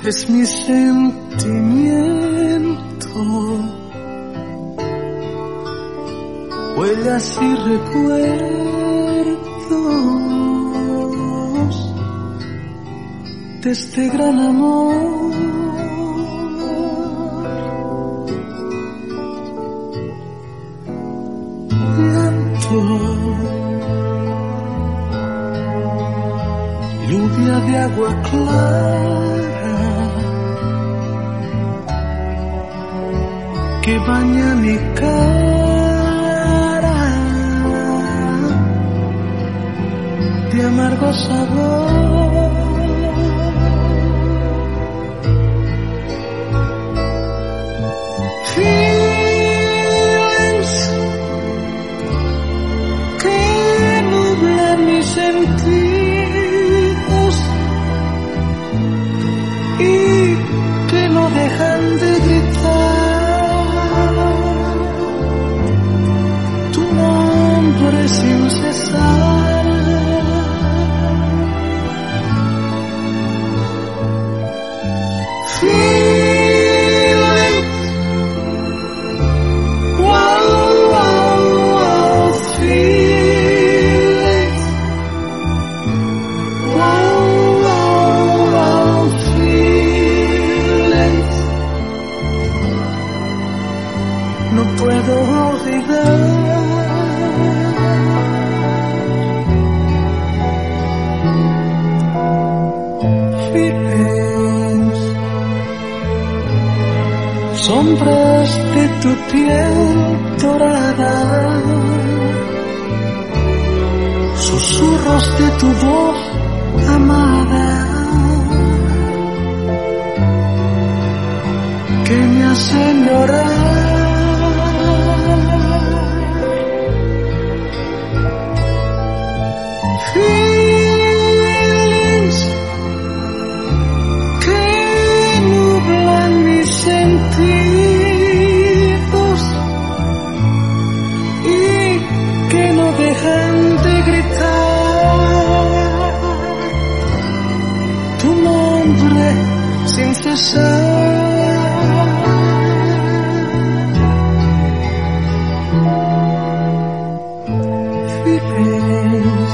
es mi sentimiento, huellas y recuerdos de este gran amor. Llanto, lluvia de agua clara que baña mi cara de amargo sabor. Feelings que nublan mis sentidos y que no dejan de gritar tu nombre sin cesar. Feelings, wow, wow, wow, feelings, wow, wow, wow, feelings. No puedo olvidar feelings, sombras de tu piel dorada, susurros de tu voz amada que me hacen llorar. Feelings que nublan mis sentidos y que no dejan de gritar tu nombre sin cesar. Feelings,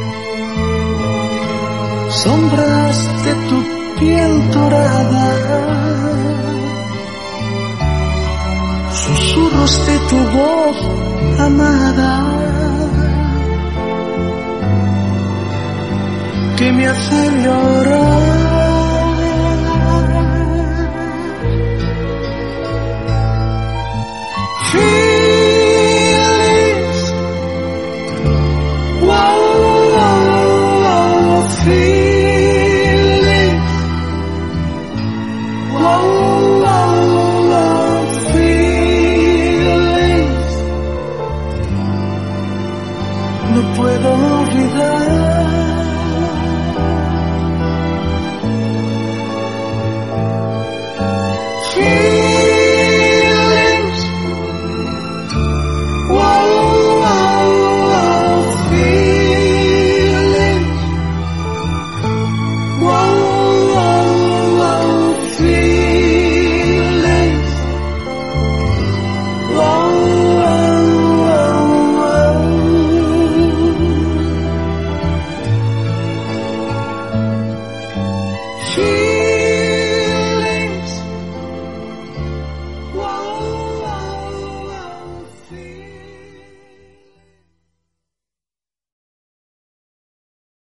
sombras de tu piel dorada, susurros de tu voz amada que me hacen llorar.